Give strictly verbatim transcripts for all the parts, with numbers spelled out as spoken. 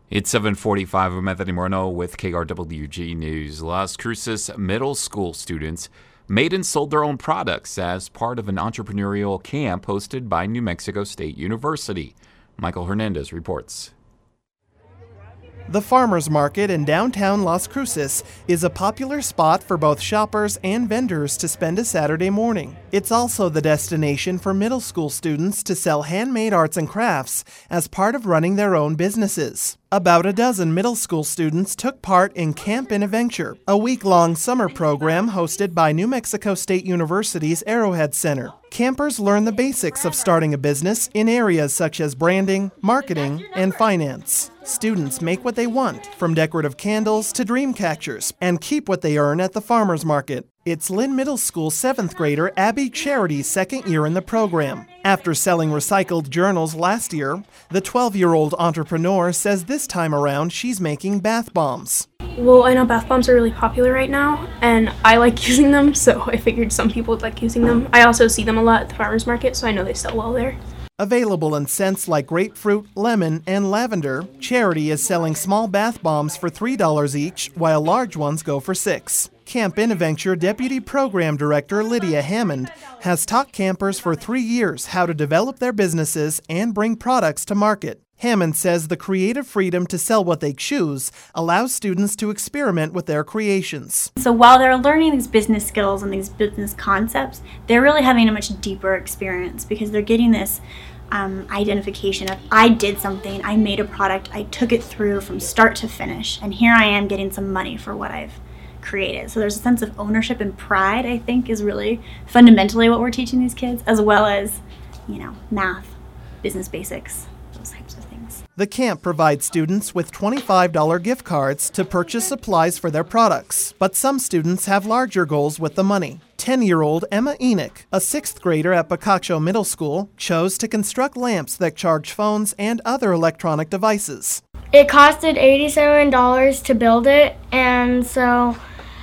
It's seven forty-five. I'm Anthony Moreno with K R W G News. Las Cruces middle school students made and sold their own products as part of an entrepreneurial camp hosted by New Mexico State University. Michael Hernandez reports. The Farmers Market in downtown Las Cruces is a popular spot for both shoppers and vendors to spend a Saturday morning. It's also the destination for middle school students to sell handmade arts and crafts as part of running their own businesses. About a dozen middle school students took part in Camp Innoventure, a week-long summer program hosted by New Mexico State University's Arrowhead Center. Campers learn the basics of starting a business in areas such as branding, marketing, and finance. Students make what they want, from decorative candles to dream catchers, and keep what they earn at the farmers market. It's Lynn Middle School seventh grader Abby Charity's second year in the program. After selling recycled journals last year, the twelve-year-old entrepreneur says this time around she's making bath bombs. Well, I know bath bombs are really popular right now, and I like using them, so I figured some people would like using them. I also see them a lot at the farmers market, so I know they sell well there. Available in scents like grapefruit, lemon, and lavender, Charity is selling small bath bombs for three dollars each, while large ones go for six dollars. Camp Innoventure Deputy Program Director Lydia Hammond has taught campers for three years how to develop their businesses and bring products to market. Hammond says the creative freedom to sell what they choose allows students to experiment with their creations. So while they're learning these business skills and these business concepts, they're really having a much deeper experience because they're getting this um, identification of, I did something, I made a product, I took it through from start to finish, and here I am getting some money for what I've created. So there's a sense of ownership and pride, I think, is really fundamentally what we're teaching these kids, as well as, you know, math, business basics, those types of things. The camp provides students with twenty-five dollars gift cards to purchase supplies for their products, but some students have larger goals with the money. ten-year-old Emma Enoch, a sixth grader at Boccaccio Middle School, chose to construct lamps that charge phones and other electronic devices. It costed eighty-seven dollars to build it, and so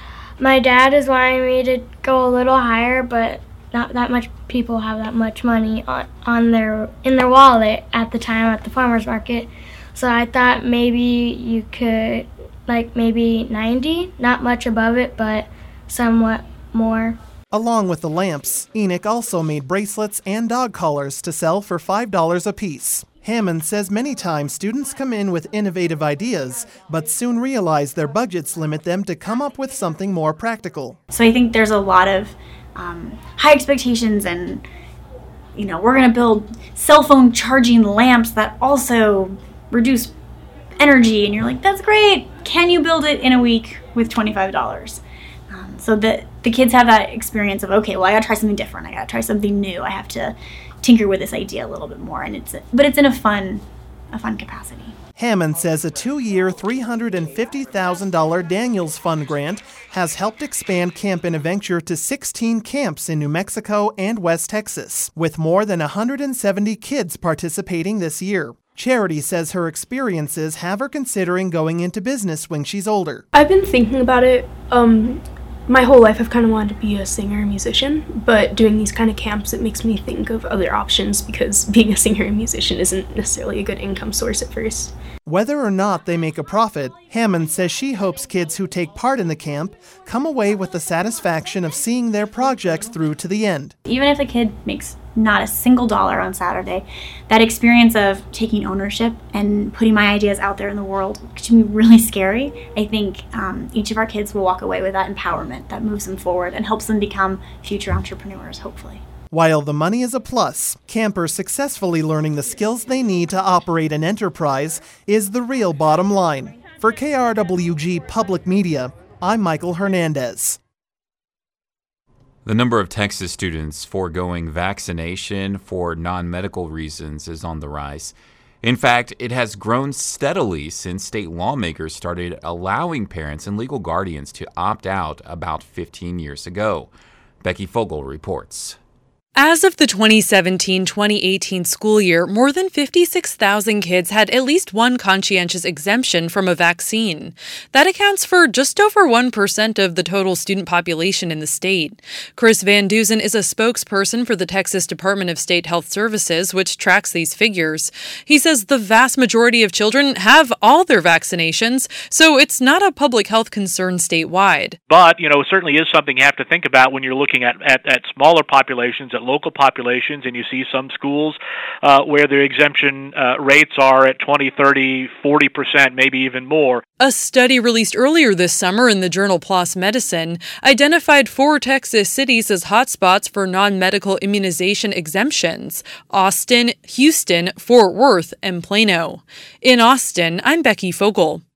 my dad is wanting me to go a little higher, but not that much people have that much money on, on their in their wallet at the time at the farmers market. So I thought maybe you could, like maybe ninety, not much above it, but somewhat more. Along with the lamps, Enoch also made bracelets and dog collars to sell for five dollars a piece. Hammond says many times students come in with innovative ideas, but soon realize their budgets limit them to come up with something more practical. So I think there's a lot of um, high expectations and, you know, we're going to build cell phone charging lamps that also reduce energy. And you're like, that's great. Can you build it in a week with twenty-five dollars? Um, so that the kids have that experience of, okay, well, I got to try something different. I got to try something new. I have to tinker with this idea a little bit more, and it's but it's in a fun, a fun capacity. Hammond says a two-year, three hundred fifty thousand dollars Daniels Fund grant has helped expand Camp Innoventure to sixteen camps in New Mexico and West Texas, with more than one hundred seventy kids participating this year. Charity says her experiences have her considering going into business when she's older. I've been thinking about it. Um, my whole life I've kind of wanted to be a singer and musician, but doing these kind of camps, it makes me think of other options because being a singer and musician isn't necessarily a good income source at first. Whether or not they make a profit, Hammond says she hopes kids who take part in the camp come away with the satisfaction of seeing their projects through to the end. Even if a kid makes not a single dollar on Saturday, that experience of taking ownership and putting my ideas out there in the world can be really scary. I think um, each of our kids will walk away with that empowerment that moves them forward and helps them become future entrepreneurs, hopefully. While the money is a plus, campers successfully learning the skills they need to operate an enterprise is the real bottom line. For K R W G Public Media, I'm Michael Hernandez. The number of Texas students foregoing vaccination for non-medical reasons is on the rise. In fact, it has grown steadily since state lawmakers started allowing parents and legal guardians to opt out about fifteen years ago. Becky Fogel reports. As of the twenty seventeen twenty eighteen school year, more than fifty-six thousand kids had at least one conscientious exemption from a vaccine. That accounts for just over one percent of the total student population in the state. Chris Van Dusen is a spokesperson for the Texas Department of State Health Services, which tracks these figures. He says the vast majority of children have all their vaccinations, so it's not a public health concern statewide. But, you know, it certainly is something you have to think about when you're looking at, at, at smaller populations, at local populations, and you see some schools uh, where their exemption uh, rates are at twenty, thirty, forty percent, maybe even more. A study released earlier this summer in the journal PLOS Medicine identified four Texas cities as hotspots for non-medical immunization exemptions: Austin, Houston, Fort Worth, and Plano. In Austin, I'm Becky Fogel.